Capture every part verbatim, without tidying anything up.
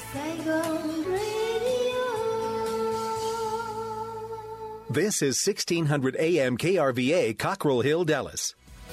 This is sixteen hundred A M K R V A, Cockrell Hill, Dallas.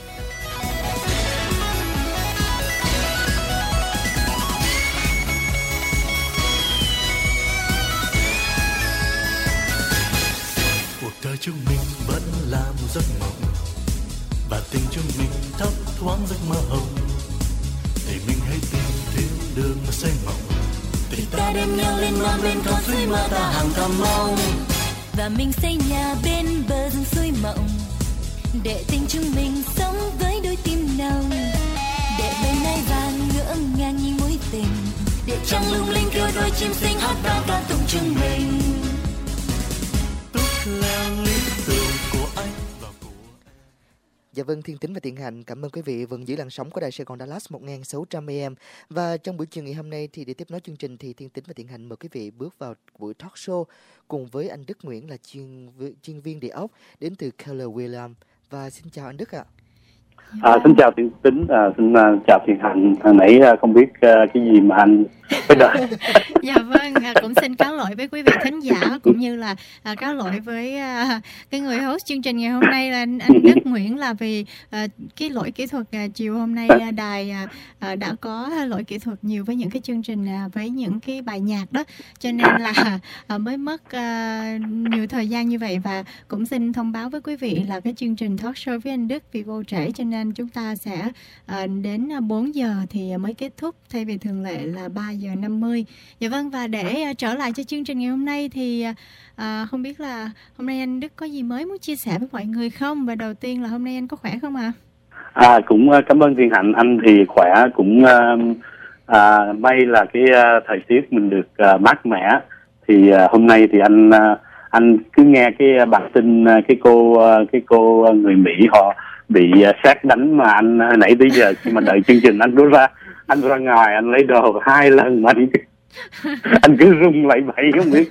Cuộc đời chúng mình vẫn là một giấc mộng, và tình chúng mình thấp thoáng giấc mơ hồng. Thì mình hãy tìm thêm đường mà xây mộng, thì ta đem nhau lên non bên con suối mơ ta hàng thầm mong. Và mình xây nhà bên bờ rừng suối mộng, để tình chúng mình sống với đôi tim nồng, để bầy nai vàng ngỡ ngàng như mối tình, để trăng lung linh kêu đôi chim xinh hót vang ca tụng chúng mình. Dạ vâng, Thiên Tính và Thiện Hạnh cảm ơn quý vị vẫn giữ làn sóng của Đài Sài Gòn Dallas một nghìn sáu trăm A M. Và trong buổi chiều ngày hôm nay thì để tiếp nối chương trình thì Thiên Tính và Thiện Hạnh mời quý vị bước vào buổi talk show cùng với anh Đức Nguyễn là chuyên chuyên viên địa ốc đến từ Keller Williams. Và xin chào anh Đức ạ. À, xin chào Thiên Tính, à, xin uh, chào Thiện Hạnh. Hồi nãy uh, không biết uh, cái gì mà anh phải đợi. Dạ vâng, à, cũng xin cáo lỗi với quý vị thính giả cũng như là à, cáo lỗi với à, cái người host chương trình ngày hôm nay là anh, anh Đức Nguyễn, là vì à, cái lỗi kỹ thuật à, chiều hôm nay à, đài à, à, đã có lỗi kỹ thuật nhiều với những cái chương trình à, với những cái bài nhạc đó, cho nên là à, mới mất à, nhiều thời gian như vậy. Và cũng xin thông báo với quý vị là cái chương trình talk show với anh Đức vì vô trễ cho nên chúng ta sẽ à, đến bốn giờ thì mới kết thúc thay vì thường lệ là ba giờ năm mươi. Dạ vâng, và để uh, trở lại cho chương trình ngày hôm nay thì uh, không biết là hôm nay anh Đức có gì mới muốn chia sẻ với mọi người không? Và đầu tiên là hôm nay anh có khỏe không ạ? À? à cũng uh, cảm ơn Thiên Hạnh, anh thì khỏe, cũng uh, uh, may là cái uh, thời tiết mình được uh, mát mẻ. Thì uh, hôm nay thì anh uh, anh cứ nghe cái bản tin uh, cái cô uh, cái cô người Mỹ họ bị uh, sét đánh mà anh uh, nãy tới giờ khi mà đợi chương trình anh bước ra anh ra ngoài anh lấy đồ hai lần mà anh, anh cứ rung lại bậy không biết.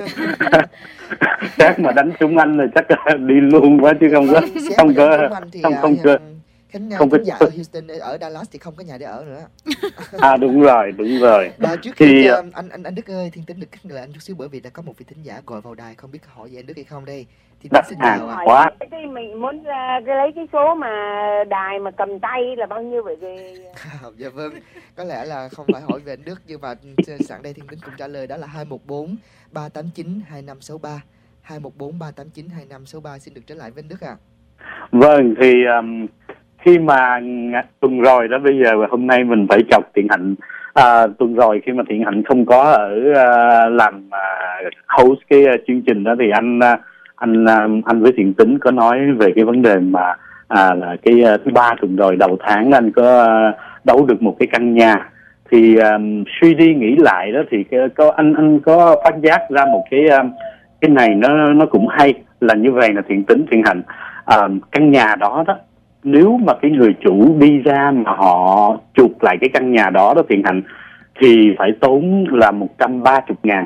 Sét mà đánh trúng anh là chắc đi luôn quá chứ không có không có không không cơ Khánh không có nhà ở Houston, ở Dallas thì không có nhà để ở nữa. À đúng rồi, đúng rồi. Và trước khi thì, uh, anh anh anh Đức ơi, Thiên Tính được khích lệ anh chút xíu bởi vì đã có một vị thính giả gọi vào đài, không biết hỏi gì anh Đức hay không đây. Thì Đức xin chào ạ. Quá. Cái mình muốn uh, cái lấy cái số mà đài mà cầm tay là bao nhiêu vậy thì... Dạ vâng, có lẽ là không phải hỏi về anh Đức, nhưng mà sẵn đây Thiên Tính cũng trả lời đó là hai một bốn ba tám chín hai năm sáu ba. hai một bốn ba tám chín hai năm sáu ba. Xin được trở lại với anh Đức ạ. À. Vâng, thì um, khi mà tuần rồi đó, bây giờ hôm nay mình phải chọc Thiện Hạnh. À, tuần rồi khi mà Thiện Hạnh không có ở uh, làm uh, host cái uh, chương trình đó thì anh uh, anh uh, anh với Thiện Tính có nói về cái vấn đề mà à, là cái uh, thứ ba tuần rồi đầu tháng anh có uh, đấu được một cái căn nhà. Thì um, suy đi nghĩ lại đó thì cái, có anh anh có phát giác ra một cái um, cái này nó nó cũng hay là như vậy là Thiện Tính Thiện Hạnh. Um, căn nhà đó đó, nếu mà cái người chủ đi ra mà họ chuộc lại cái căn nhà đó đó Thiện Hạnh thì phải tốn là một trăm ba mươi ngàn.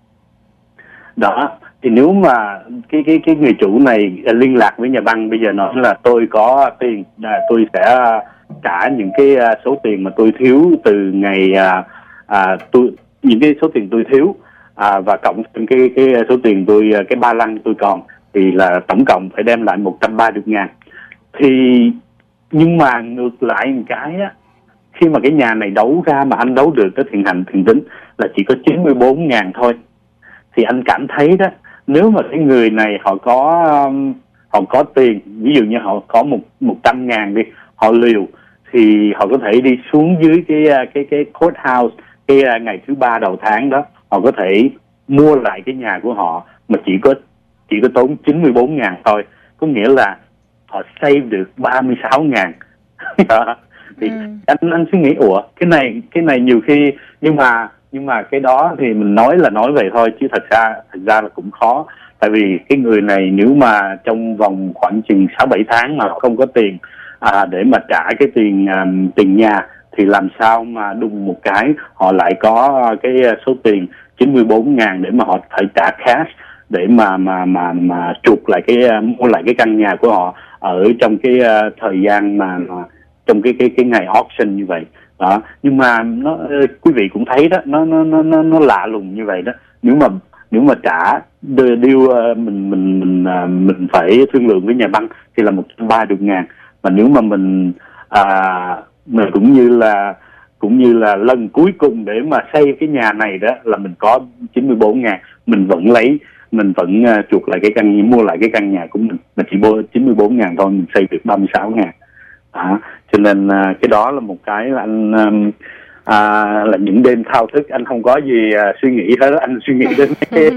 Đó, thì nếu mà cái cái cái người chủ này liên lạc với nhà băng bây giờ nói là tôi có tiền, à, tôi sẽ trả những cái số tiền mà tôi thiếu từ ngày à, à, tôi những cái số tiền tôi thiếu à, và cộng cái cái số tiền tôi cái ba lăng tôi còn thì là tổng cộng phải đem lại một trăm ba mươi ngàn. Thì nhưng mà ngược lại một cái á, khi mà cái nhà này đấu ra mà anh đấu được cái Thiện Hạnh Thiện Tính là chỉ có chín mươi bốn ngàn thôi. Thì anh cảm thấy đó, nếu mà cái người này họ có um, họ có tiền, ví dụ như họ có một một trăm ngàn đi, họ liều thì họ có thể đi xuống dưới cái cái cái courthouse cái ngày thứ ba đầu tháng đó, họ có thể mua lại cái nhà của họ mà chỉ có chỉ có tốn chín mươi bốn ngàn thôi, có nghĩa là họ save được ba mươi sáu ngàn. Thì ừ. anh anh suy nghĩ ủa cái này cái này nhiều khi nhưng mà nhưng mà cái đó thì mình nói là nói vậy thôi chứ thật ra thật ra là cũng khó, tại vì cái người này nếu mà trong vòng khoảng chừng sáu bảy tháng mà không có tiền à, để mà trả cái tiền um, tiền nhà thì làm sao mà đùng một cái họ lại có cái số tiền chín mươi bốn ngàn để mà họ phải trả cash để mà mà mà mà chuộc lại cái mua lại cái căn nhà của họ ở trong cái uh, thời gian mà, mà trong cái cái cái ngày auction như vậy. đó. Nhưng mà nó quý vị cũng thấy đó, nó nó nó nó, nó lạ lùng như vậy đó. Nếu mà nếu mà trả deal mình mình mình mình phải thương lượng với nhà băng thì là một trăm ba mươi ngàn, mà nếu mà mình à, mình cũng như là cũng như là lần cuối cùng để mà xây cái nhà này đó là mình có chín mươi bốn ngàn, mình vẫn lấy mình vẫn uh, chuộc lại cái căn mua lại cái căn nhà của mình, mình chỉ mua chín mươi bốn ngàn thôi, mình xây được ba mươi sáu ngàn. À, cho nên uh, cái đó là một cái là anh um, à, là những đêm thao thức, anh không có gì uh, suy nghĩ hết, anh suy nghĩ đến mấy cái,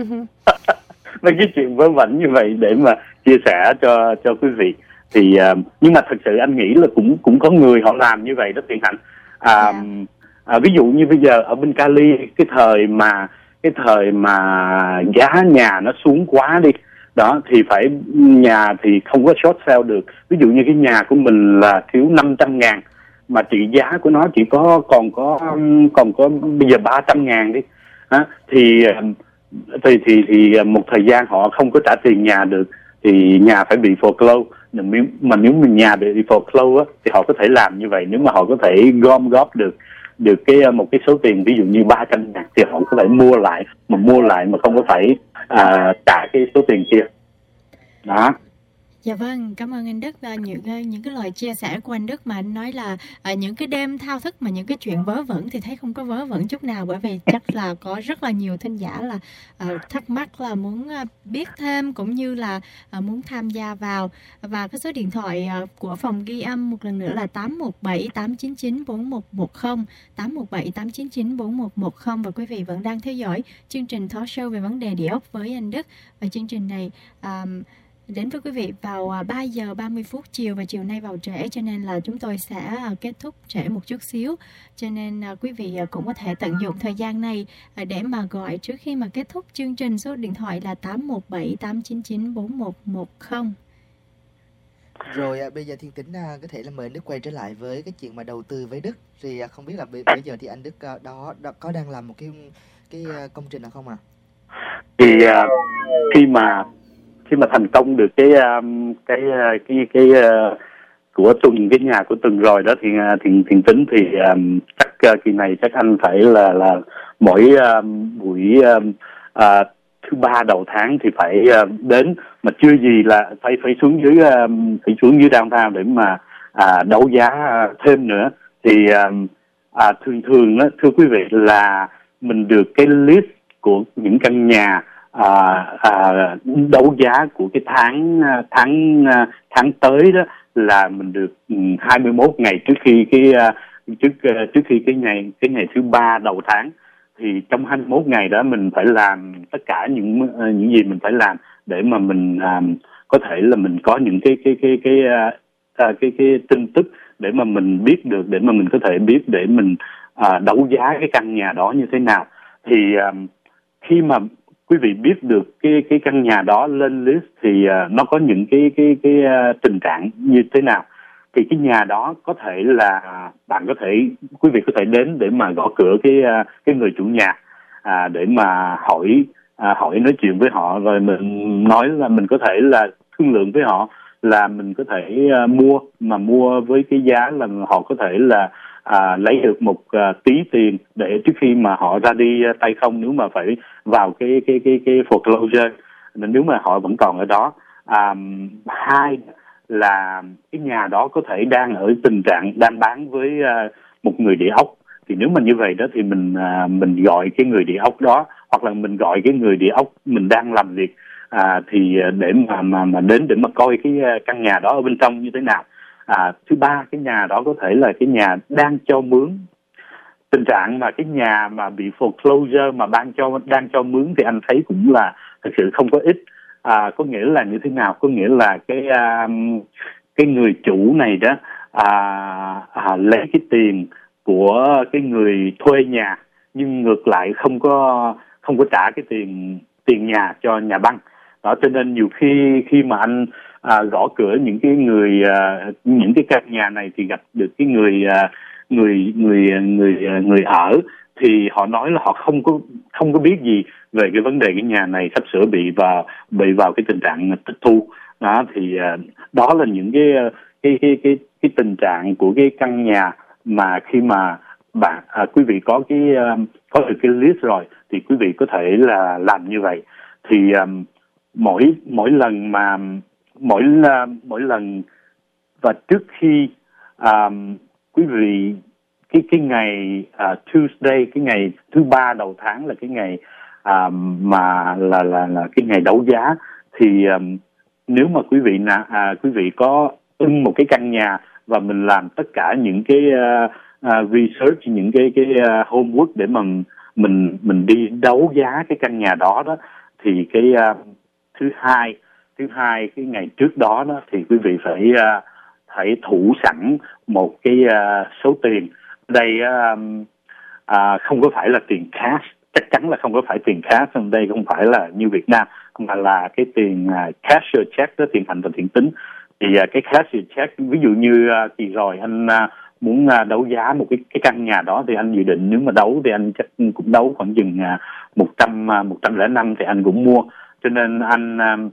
mấy cái chuyện vớ vẩn như vậy để mà chia sẻ cho cho quý vị. Thì uh, nhưng mà thật sự anh nghĩ là cũng cũng có người họ làm như vậy đó Thiện Hạnh. À, yeah. à, ví dụ như bây giờ ở bên Cali, cái thời mà cái thời mà giá nhà nó xuống quá đi đó, thì phải nhà thì không có short sale được. Ví dụ như cái nhà của mình là thiếu năm trăm ngàn mà trị giá của nó chỉ có còn có còn có bây giờ ba trăm ngàn đi à, thì thì thì thì một thời gian họ không có trả tiền nhà được thì nhà phải bị foreclose. Mà nếu mình nhà bị foreclose á thì họ có thể làm như vậy. Nếu mà họ có thể gom góp được được cái một cái số tiền ví dụ như ba trăm ngàn thì họ có thể mua lại, mà mua lại mà không có phải à, trả cái số tiền kia đó. Dạ vâng, cảm ơn anh Đức. Những những cái lời chia sẻ của anh Đức mà anh nói là à, những cái đêm thao thức mà những cái chuyện vớ vẩn thì thấy không có vớ vẩn chút nào, bởi vì chắc là có rất là nhiều thính giả là à, thắc mắc là muốn à, biết thêm cũng như là à, muốn tham gia vào. Và cái số điện thoại à, của phòng ghi âm một lần nữa là tám một bảy tám chín chín bốn một một không, tám một bảy tám chín chín bốn một một không. Và quý vị vẫn đang theo dõi chương trình Talk Show về vấn đề địa ốc với anh Đức. Và chương trình này à, đến với quý vị vào ba giờ ba mươi phút chiều, và chiều nay vào trễ cho nên là chúng tôi sẽ kết thúc trễ một chút xíu, cho nên quý vị cũng có thể tận dụng thời gian này để mà gọi trước khi mà kết thúc chương trình. Số điện thoại là tám một bảy tám chín chín bốn một một không. Rồi à, bây giờ Thiên Tính à, có thể là mời anh Đức quay trở lại với cái chuyện mà đầu tư với Đức. Thì à, không biết là bây, bây giờ thì anh Đức à, đó, đó có đang làm một cái cái uh, công trình nào không ạ? À? Thì uh, khi mà khi mà thành công được cái um, cái cái cái uh, của Tuần, cái nhà của Tuần rồi đó thì Thiện Thiện Tính thì um, chắc uh, kỳ này chắc anh phải là là mỗi um, buổi um, uh, thứ ba đầu tháng thì phải uh, đến, mà chưa gì là phải phải xuống dưới um, phải xuống dưới downtown để mà uh, đấu giá uh, thêm nữa. Thì um, uh, thường thường đó, thưa quý vị, là mình được cái list của những căn nhà À, à, đấu giá của cái tháng tháng tháng tới đó là mình được hai mươi mốt ngày trước khi cái trước trước khi cái ngày cái ngày thứ ba đầu tháng. Thì trong hai mươi mốt ngày đó mình phải làm tất cả những những gì mình phải làm để mà mình à, có thể là mình có những cái cái cái cái cái, cái, cái tin tức để mà mình biết được, để mà mình có thể biết để mình à, đấu giá cái căn nhà đó như thế nào. Thì à, khi mà quý vị biết được cái cái căn nhà đó lên list thì uh, nó có những cái cái cái uh, tình trạng như thế nào. Thì cái nhà đó có thể là bạn có thể quý vị có thể đến để mà gõ cửa cái uh, cái người chủ nhà à, để mà hỏi à, hỏi nói chuyện với họ, rồi mình nói là mình có thể là thương lượng với họ là mình có thể uh, mua mà mua với cái giá là họ có thể là À, lấy được một uh, tí tiền để trước khi mà họ ra đi uh, tay không, nếu mà phải vào cái cái cái cái foreclosure, nếu mà họ vẫn còn ở đó. À, hai là cái nhà đó có thể đang ở tình trạng đang bán với uh, một người địa ốc. Thì nếu mà như vậy đó thì mình uh, mình gọi cái người địa ốc đó, hoặc là mình gọi cái người địa ốc mình đang làm việc à, thì để mà mà mà đến để mà coi cái uh, căn nhà đó ở bên trong như thế nào. À, thứ ba, cái nhà đó có thể là cái nhà đang cho mướn. Tình trạng mà cái nhà mà bị foreclosure mà đang cho đang cho mướn thì anh thấy cũng là thực sự không có ít. À, có nghĩa là như thế nào? Có nghĩa là cái um, cái người chủ này đó à, à, lấy cái tiền của cái người thuê nhà, nhưng ngược lại không có không có trả cái tiền tiền nhà cho nhà băng. Đó, cho nên nhiều khi khi mà anh à, gõ cửa những cái người à, những cái căn nhà này thì gặp được cái người à, người người người người ở, thì họ nói là họ không có không có biết gì về cái vấn đề cái nhà này sắp sửa bị vào bị vào cái tình trạng tịch thu. Đó thì à, đó là những cái cái cái cái cái tình trạng của cái căn nhà mà khi mà bạn à, quý vị có cái um, có được cái list rồi thì quý vị có thể là làm như vậy. Thì um, mỗi mỗi lần mà mỗi uh, mỗi lần và trước khi um, quý vị cái cái ngày uh, Tuesday, cái ngày thứ ba đầu tháng là cái ngày um, mà là là là cái ngày đấu giá, thì um, nếu mà quý vị nào à, quý vị có ưng một cái căn nhà và mình làm tất cả những cái uh, uh, research, những cái cái uh, homework để mà mình mình đi đấu giá cái căn nhà đó đó, thì cái uh, thứ hai thứ hai cái ngày trước đó đó thì quý vị phải uh, phải thủ sẵn một cái uh, số tiền. Đây uh, uh, không có phải là tiền cash, chắc chắn là không có phải tiền cash. Đây không phải là như Việt Nam mà là cái tiền uh, cashier check đó, tiền hành và tiền tính. Thì uh, cái cashier check, ví dụ như uh, kỳ rồi anh uh, muốn uh, đấu giá một cái cái căn nhà đó, thì anh dự định nếu mà đấu thì anh chắc cũng đấu khoảng chừng uh, một trăm uh, một trăm lẻ năm thì anh cũng mua. Cho nên anh uh,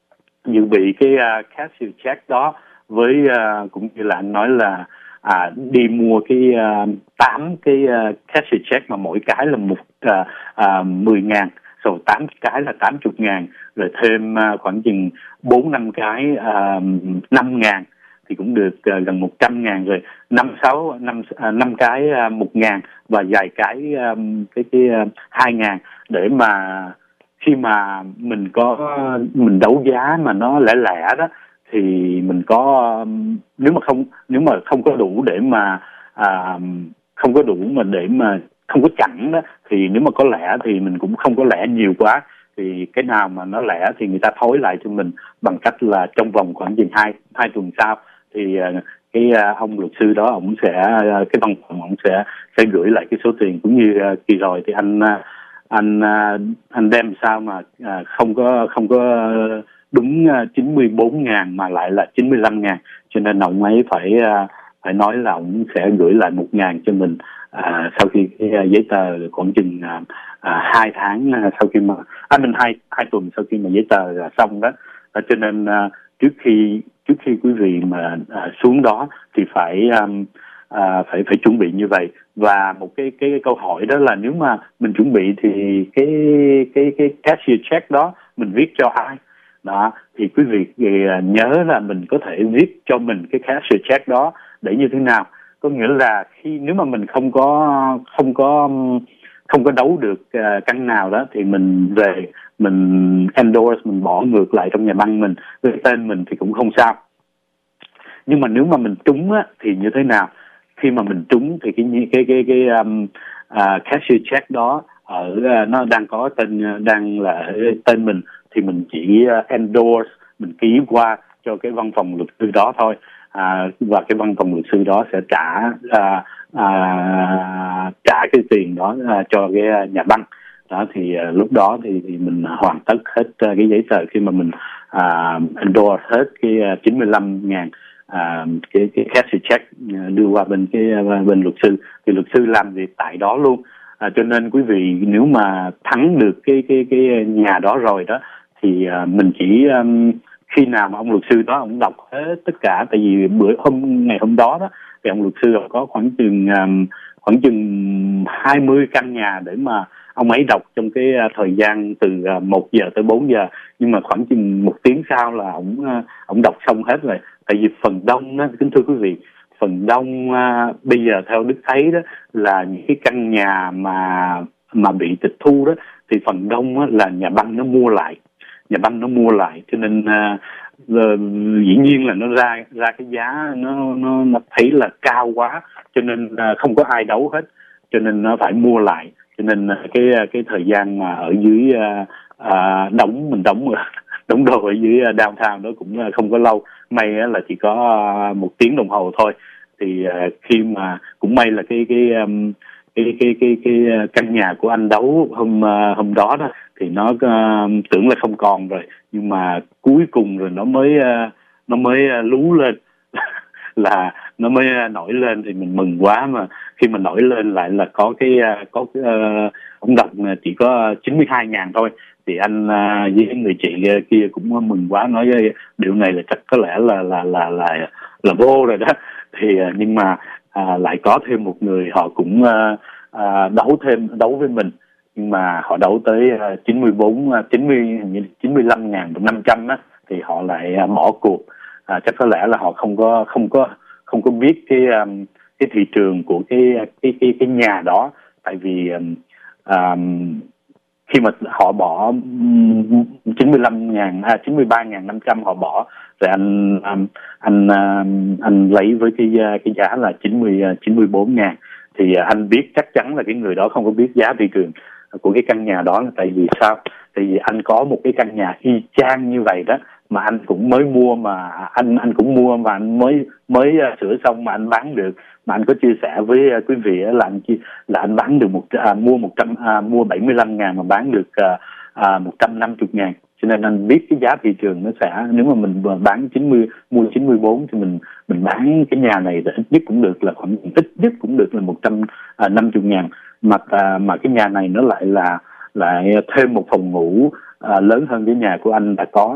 dự bị cái uh, cashier check đó với uh, cũng như là anh nói là à, đi mua cái tám uh, cái uh, cashier check mà mỗi cái là một uh, uh, mười ngàn, rồi tám cái là tám mươi ngàn, rồi thêm uh, khoảng chừng bốn năm cái uh, năm ngàn thì cũng được uh, gần một trăm ngàn, rồi năm sáu năm uh, năm cái uh, một ngàn và vài cái um, cái cái uh, hai ngàn, để mà khi mà mình có mình đấu giá mà nó lẻ lẻ đó thì mình có, nếu mà không nếu mà không có đủ để mà à, không có đủ mà để mà không có chẵn đó, thì nếu mà có lẻ thì mình cũng không có lẻ nhiều quá, thì cái nào mà nó lẻ thì người ta thối lại cho mình bằng cách là trong vòng khoảng chừng hai hai tuần sau thì cái ông luật sư đó ông sẽ, cái văn phòng ông sẽ sẽ gửi lại cái số tiền. Cũng như kỳ rồi thì anh anh anh đem sao mà không có không có đúng chín mươi bốn ngàn mà lại là chín mươi lăm ngàn, cho nên ông ấy phải phải nói là ông sẽ gửi lại một ngàn cho mình à, sau khi cái giấy tờ khoảng chừng à, hai tháng sau khi mà à, mình hai hai tuần sau khi mà giấy tờ xong đó. À, cho nên à, trước khi trước khi quý vị mà à, xuống đó thì phải um, à, phải phải chuẩn bị như vậy. Và một cái cái, cái câu hỏi đó là nếu mà mình chuẩn bị thì cái cái cái cashier check đó mình viết cho ai? Đó thì quý vị nhớ là mình có thể viết cho mình cái cashier check đó để như thế nào? Có nghĩa là khi nếu mà mình không có không có không có đấu được uh, căn nào đó thì mình về mình endorse, mình bỏ ngược lại trong nhà băng mình với tên mình thì cũng không sao. Nhưng mà nếu mà mình trúng á thì như thế nào? Khi mà mình trúng thì cái cái cái cái um, uh, cashier check đó ở uh, nó đang có tên đang là tên mình thì mình chỉ uh, endorse, mình ký qua cho cái văn phòng luật sư đó thôi. À, và cái văn phòng luật sư đó sẽ trả à, à, trả cái tiền đó à, cho cái nhà băng đó. Thì à, lúc đó thì, thì mình hoàn tất hết à, cái giấy tờ khi mà mình à, endorse hết cái à, chín mươi lăm ngàn à, cái cái cashier check à, đưa qua bên cái à, bên luật sư, thì luật sư làm việc tại đó luôn. À, cho nên quý vị nếu mà thắng được cái cái cái nhà đó rồi đó thì à, mình chỉ um, khi nào mà ông luật sư đó ông đọc hết tất cả, tại vì bữa hôm ngày hôm đó đó thì ông luật sư có khoảng chừng um, khoảng chừng hai mươi căn nhà để mà ông ấy đọc trong cái uh, thời gian từ uh, một giờ tới bốn giờ, nhưng mà khoảng chừng một tiếng sau là ông uh, ông đọc xong hết rồi. Tại vì phần đông đó, kính thưa quý vị, phần đông uh, bây giờ theo Đức thấy đó là những cái căn nhà mà mà bị tịch thu đó thì phần đông đó là nhà băng nó mua lại. Nhà băng nó mua lại cho nên uh, uh, dĩ nhiên là nó ra ra cái giá nó nó nó thấy là cao quá, cho nên uh, không có ai đấu hết, cho nên nó phải mua lại. Cho nên uh, cái cái thời gian mà ở dưới uh, uh, đóng mình đóng đóng đồ ở dưới uh, downtown đó cũng uh, không có lâu, may uh, là chỉ có uh, một tiếng đồng hồ thôi. Thì uh, khi mà cũng may là cái cái um, cái cái cái cái căn nhà của anh đấu hôm uh, hôm đó đó thì nó uh, tưởng là không còn rồi, nhưng mà cuối cùng rồi nó mới uh, nó mới uh, lú lên là nó mới uh, nổi lên. Thì mình mừng quá, mà khi mà nổi lên lại là có cái uh, có cái, uh, ông đọc chỉ có chín mươi hai ngàn thôi, thì anh uh, với người chị kia cũng mừng quá, nói điều này là chắc có lẽ là là là là là vô rồi đó. Thì uh, nhưng mà à, lại có thêm một người họ cũng à, à, đấu thêm đấu với mình, nhưng mà họ đấu tới à, chín mươi bốn, chín mươi, chín mươi lăm ngàn năm trăm á, thì họ lại à, bỏ cuộc. À, chắc có lẽ là họ không có không có không có biết cái um, cái thị trường của cái cái cái cái nhà đó, tại vì um, um, khi mà họ bỏ chín mươi lăm ngàn, à, chín mươi ba ngàn năm trăm họ bỏ, rồi anh um, anh um, anh lấy với cái cái giá là chín mươi, chín mươi bốn ngàn, thì anh biết chắc chắn là cái người đó không có biết giá thị trường của cái căn nhà đó. Là tại vì sao? Tại vì anh có một cái căn nhà y chang như vậy đó, mà anh cũng mới mua, mà anh anh cũng mua mà anh mới mới uh, sửa xong mà anh bán được, mà anh có chia sẻ với uh, quý vị là anh là anh bán được một uh, mua một trăm uh, mua bảy mươi lăm ngàn mà bán được uh, uh, một trăm năm mươi ngàn. Cho nên anh biết cái giá thị trường nó sẽ, nếu mà mình bán chín mươi, mua chín mươi bốn thì mình mình bán cái nhà này ít nhất cũng được là khoảng ít nhất cũng được là một trăm năm mươi ngàn, mà uh, mà cái nhà này nó lại là lại thêm một phòng ngủ uh, lớn hơn cái nhà của anh đã có,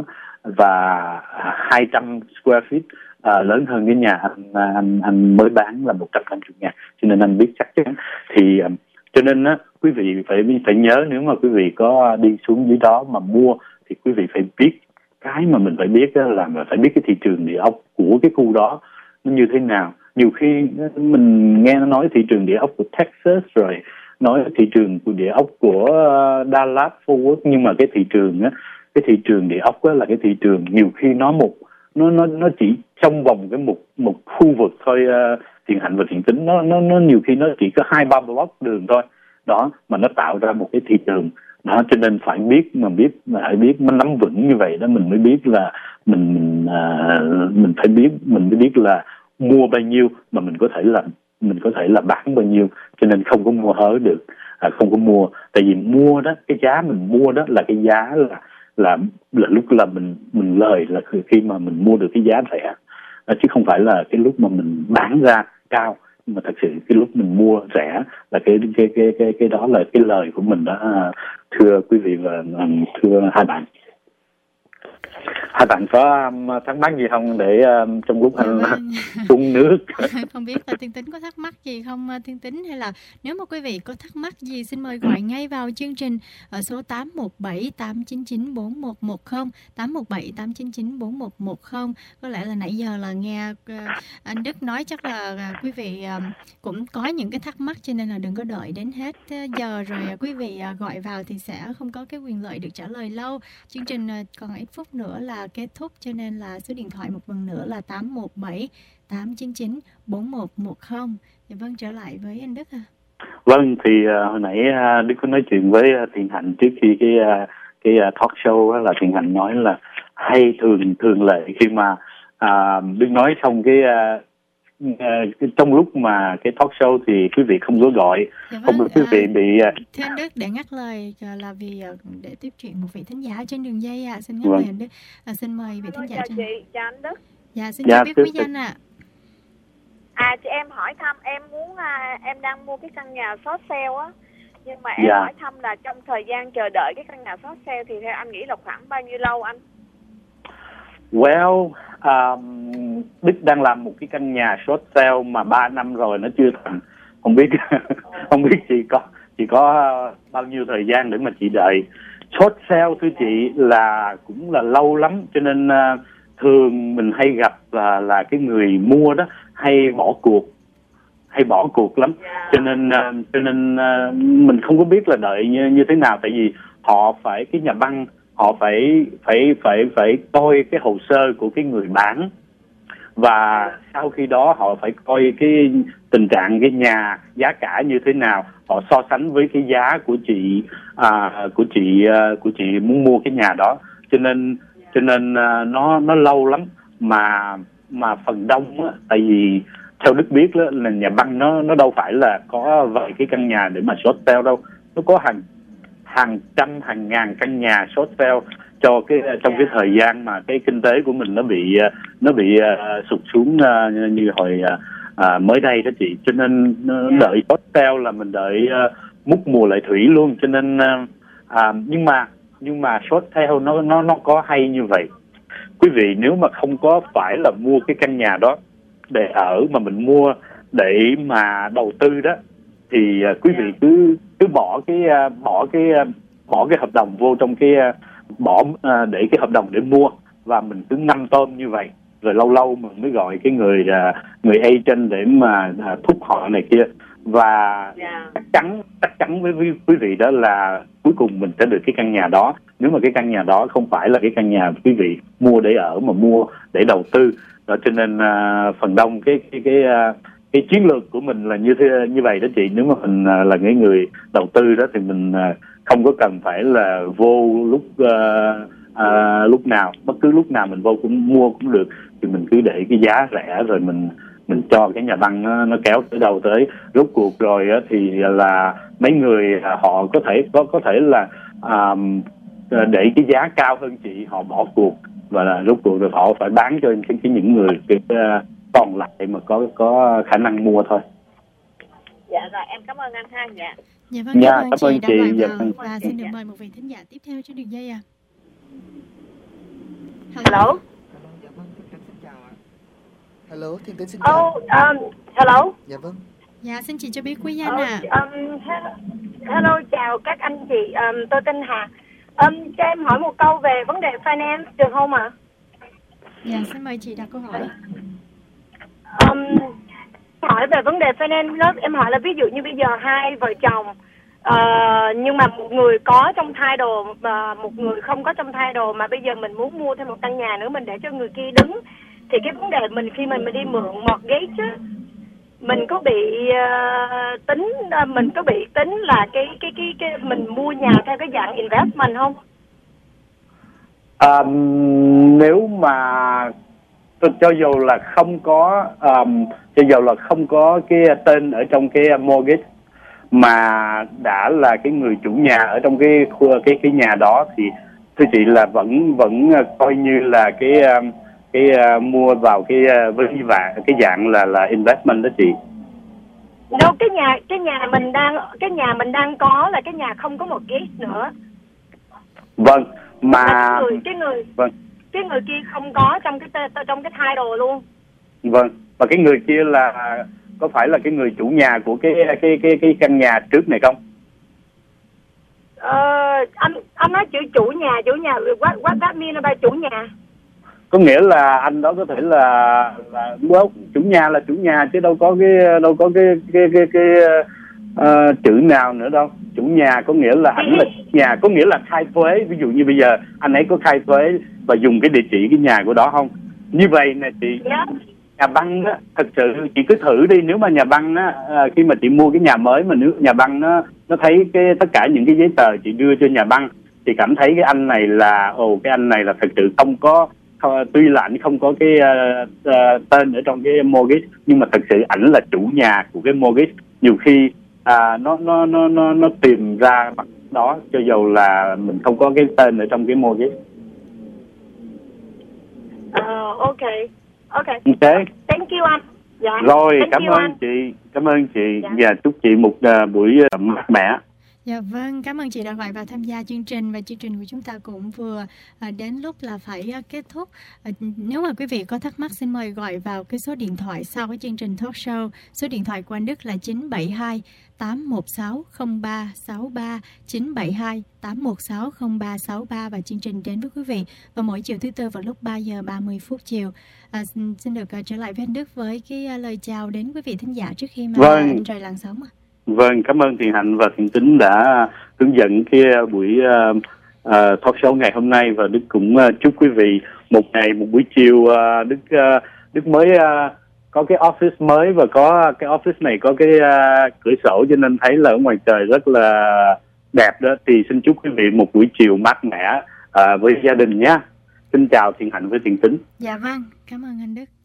và hai trăm square feet uh, lớn hơn cái nhà anh, anh anh mới bán là một trăm năm mươi ngàn. Cho nên anh biết chắc chắn. Thì uh, cho nên á, quý vị phải phải nhớ, nếu mà quý vị có đi xuống dưới đó mà mua thì quý vị phải biết, cái mà mình phải biết đó là mình phải biết cái thị trường địa ốc của cái khu đó nó như thế nào. Nhiều khi mình nghe nó nói thị trường địa ốc của Texas, rồi nói thị trường của địa ốc của Dallas Fort Worth, nhưng mà cái thị trường á, cái thị trường địa ốc á là cái thị trường nhiều khi nó một nó nó nó chỉ trong vòng cái một một khu vực thôi. uh, Thiện Hạnh và Thiện Tính, nó nó nó nhiều khi nó chỉ có hai ba block đường thôi đó, mà nó tạo ra một cái thị trường đó. Cho nên phải biết, mà biết phải biết nó nắm vững như vậy đó, mình mới biết là mình mình à, mình phải biết mình mới biết là mua bao nhiêu mà mình có thể là mình có thể là bán bao nhiêu. Cho nên không có mua hớ được, à, không có mua, tại vì mua đó, cái giá mình mua đó là cái giá là là là lúc là mình mình lời là khi mà mình mua được cái giá rẻ, à, chứ không phải là cái lúc mà mình bán ra cao. Nhưng mà thật sự cái lúc mình mua rẻ là cái cái cái cái cái đó là cái lời của mình đó, thưa quý vị và thưa hai bạn. Hai bạn có um, thắc mắc gì không để um, trong lúc anh uống nước? Không biết là Thiên Tính có thắc mắc gì không Thiên Tính, hay là nếu mà quý vị có thắc mắc gì xin mời gọi ngay vào chương trình ở số tám một bảy tám chín chín bốn một một không, tám một bảy tám chín chín bốn một một không. Có lẽ là nãy giờ là nghe uh, anh Đức nói chắc là uh, quý vị uh, cũng có những cái thắc mắc, cho nên là đừng có đợi đến hết uh, giờ rồi uh, quý vị uh, gọi vào thì sẽ không có cái quyền lợi được trả lời lâu. Chương trình uh, còn ít phút nữa là kết thúc, cho nên là số điện thoại một lần nữa là tám một bảy tám chín chín bốn một một không. Dạ vâng, trở lại với anh Đức à. Vâng, thì uh, hồi nãy uh, Đức có nói chuyện với uh, Thiện Hạnh trước khi cái uh, cái uh, talk show đó, là Thiện Hạnh nói là hay thường thường lệ khi mà uh, Đức nói xong cái uh, Uh, trong lúc mà cái talk show thì quý vị không có gọi. Dạ vâng, không quý vị uh, bị uh... thưa anh Đức, để ngắt lời là vì uh, để tiếp chuyện một vị thính giả trên đường dây ạ. À. Xin ngắt vâng. lời anh Đức. À, xin mời vị thính giả. Chào trên... chị, chào anh Đức. Dạ, xin chào biết quý danh ạ. À. à chị em hỏi thăm, em muốn uh, em đang mua cái căn nhà short sale á, nhưng mà em dạ. hỏi thăm là trong thời gian chờ đợi cái căn nhà short sale thì theo anh nghĩ là khoảng bao nhiêu lâu anh? Well, um, Đức đang làm một cái căn nhà short sale mà ba năm rồi nó chưa thành. Không biết không biết chị có chị có bao nhiêu thời gian để mà chị đợi. Short sale thưa chị là cũng là lâu lắm, cho nên uh, thường mình hay gặp là là cái người mua đó hay bỏ cuộc, hay bỏ cuộc lắm. Cho nên uh, cho nên uh, mình không có biết là đợi như, như thế nào, tại vì họ phải cái nhà băng họ phải phải phải phải coi cái hồ sơ của cái người bán, và sau khi đó họ phải coi cái tình trạng cái nhà, giá cả như thế nào, họ so sánh với cái giá của chị à, của chị à, của chị muốn mua cái nhà đó. Cho nên cho nên à, nó nó lâu lắm, mà mà phần đông á, tại vì theo Đức biết đó, là nhà băng nó nó đâu phải là có vài cái căn nhà để mà short sale đâu, nó có hàng hàng trăm hàng ngàn căn nhà short sale cho cái trong cái thời gian mà cái kinh tế của mình nó bị nó bị uh, sụt xuống uh, như hồi uh, uh, mới đây đó chị. Cho nên uh, đợi short sale là mình đợi uh, múc mùa lại thủy luôn. Cho nên uh, uh, nhưng mà nhưng mà short sale nó nó nó có hay như vậy. Quý vị nếu mà không có phải là mua cái căn nhà đó để ở, mà mình mua để mà đầu tư đó thì uh, quý vị cứ cứ bỏ cái uh, bỏ cái uh, bỏ cái hợp đồng vô trong cái uh, bỏ uh, để cái hợp đồng để mua, và mình cứ ngâm tôm như vậy, rồi lâu lâu mình mới gọi cái người uh, người agent để mà uh, thúc họ này kia, và Dạ. chắc chắn chắc chắn với quý, quý vị đó là cuối cùng mình sẽ được cái căn nhà đó, nếu mà cái căn nhà đó không phải là cái căn nhà quý vị mua để ở mà mua để đầu tư. Đó, cho nên uh, phần đông cái cái cái uh, cái chiến lược của mình là như thế, như vậy đó chị. Nếu mà mình uh, là cái người đầu tư đó thì mình uh, không có cần phải là vô lúc uh, uh, lúc nào, bất cứ lúc nào mình vô cũng mua cũng được, thì mình cứ để cái giá rẻ rồi mình mình cho cái nhà băng nó, nó kéo tới đầu tới. Rốt cuộc rồi á, thì là mấy người họ có thể có có thể là um, để cái giá cao hơn chị, họ bỏ cuộc, và là rốt cuộc rồi họ phải bán cho cái, cái những người cái, uh, còn lại mà có có khả năng mua thôi. Dạ rồi, em cảm ơn anh ha. Dạ. Dạ vâng, Dạ, cảm ơn cảm chị ơn đã chị. gọi Dạ, vào vâng. và xin được mời một vị thính giả tiếp theo trên đường dây ạ. Hello. Hello, Thiên Tính xin chào. Oh, um, hello. Dạ vâng. Dạ, xin chị cho biết quý danh ạ. Ờ, um, he- hello, chào các anh chị. Um, tôi tên Hà. Um, cho em hỏi một câu về vấn đề finance được không ạ? Dạ, xin mời chị đặt câu hỏi. Um, hỏi về vấn đề finance đó, em hỏi là ví dụ như bây giờ hai vợ chồng, uh, nhưng mà một người có trong title và một người không có trong title, mà bây giờ mình muốn mua thêm một căn nhà nữa, mình để cho người kia đứng, thì cái vấn đề mình khi mình mình đi mượn mortgage á, mình có bị uh, tính uh, mình có bị tính là cái cái cái cái mình mua nhà theo cái dạng investment không? Um, nếu mà cho dù là không có um, cho dù là không có cái tên ở trong cái mortgage mà đã là cái người chủ nhà ở trong cái khu cái cái nhà đó, thì thưa chị là vẫn vẫn coi như là cái um, cái uh, mua vào cái uh, với vàng cái dạng là là investment đó chị. Đâu, cái nhà cái nhà mình đang cái nhà mình đang có là cái nhà không có một ghế nữa. Vâng, mà Là cái người cái người vâng cái người kia không có trong cái tê- trong cái title luôn. vâng và cái người kia là có phải là cái người chủ nhà của cái cái cái cái căn nhà trước này không? Ờ, anh anh nói chữ chủ nhà chủ nhà what what that mean about chủ nhà? Có nghĩa là anh đó có thể là là well, chủ nhà là chủ nhà chứ đâu có cái đâu có cái cái cái cái uh, chữ nào nữa đâu. Chủ nhà có nghĩa là ảnh là nhà, có nghĩa là khai thuế. Ví dụ như bây giờ anh ấy có khai thuế và dùng cái địa chỉ cái nhà của đó không? Như vậy nè chị. Yeah. Nhà băng á, thật sự chị cứ thử đi, nếu mà nhà băng á, à, khi mà chị mua cái nhà mới mà nếu nhà băng nó nó thấy cái tất cả những cái giấy tờ chị đưa cho nhà băng, thì cảm thấy cái anh này là ồ cái anh này là thật sự không có không, tuy là anh không có cái uh, uh, tên ở trong cái mortgage, nhưng mà thật sự ảnh là chủ nhà của cái mortgage. Nhiều khi à, nó nó nó nó nó tìm ra mặt đó cho dù là mình không có cái tên ở trong cái mortgage. Ờ, uh, ok. Ok. Ok. Thank you anh. Dạ. Rồi, Thank cảm you ơn anh. chị, cảm ơn chị Dạ. và chúc chị một uh, buổi uh, mát mẻ. Dạ vâng, cảm ơn chị đã gọi vào tham gia chương trình, và chương trình của chúng ta cũng vừa à, đến lúc là phải à, kết thúc. À, nếu mà quý vị có thắc mắc xin mời gọi vào cái số điện thoại sau cái chương trình talk show. Số điện thoại của anh Đức là chín bảy hai tám một sáu không ba sáu ba, chín bảy hai tám một sáu không ba sáu ba, và chương trình đến với quý vị vào mỗi chiều thứ tư vào lúc ba giờ ba mươi phút chiều. À, xin, xin được uh, trở lại với anh Đức với cái uh, lời chào đến quý vị thính giả trước khi mà Vâng. anh rời làn sóng ạ. Vâng, cảm ơn Thiện Hạnh và Thiện Tính đã hướng dẫn cái buổi uh, uh, talk show ngày hôm nay, và Đức cũng uh, chúc quý vị một ngày một buổi chiều uh, Đức uh, Đức mới uh, có cái office mới, và có cái office này có cái uh, cửa sổ cho nên thấy là ở ngoài trời rất là đẹp đó. Thì xin chúc quý vị một buổi chiều mát mẻ uh, với gia đình nhé. Xin chào Thiện Hạnh với Thiện Tính. Dạ vâng, cảm ơn anh Đức.